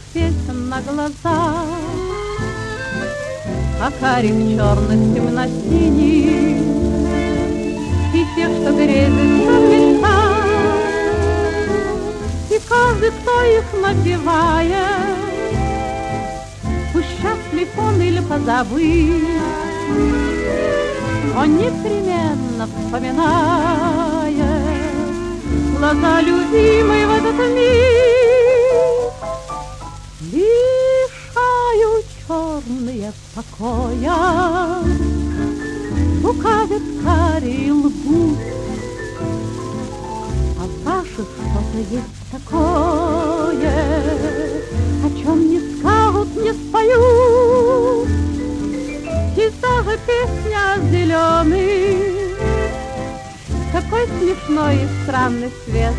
песен на глаза, а карих черных темно-синих, и тех, что грезится в мечтах, и каждый, кто их напевает, пусть счастлив он или позабыт, он непременно вспоминает глаза любимой в этот миг, лишают черные покоя, лукавит карий лгут, а в ваших что-то есть такое, о чем не скажут, не споют. И даже песня зеленый, какой смешной и странный свет,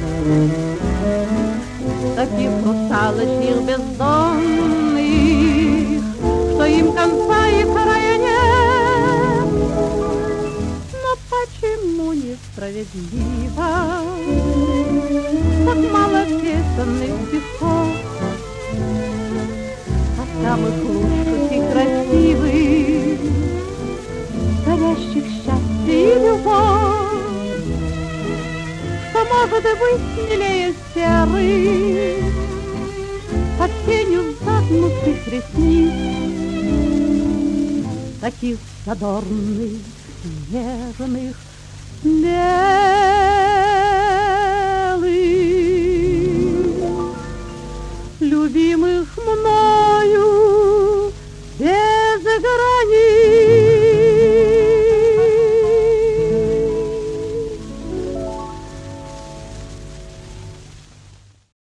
таких русалочных бездонных, что им конца и края нет. Но почему несправедливо так мало песенных стихов, а самых лучших и красивых, горящих счастье и любовь, что может быть смелее серых под тенью загнутых ресниц, таких задорных, нежных, белых, любимых мною.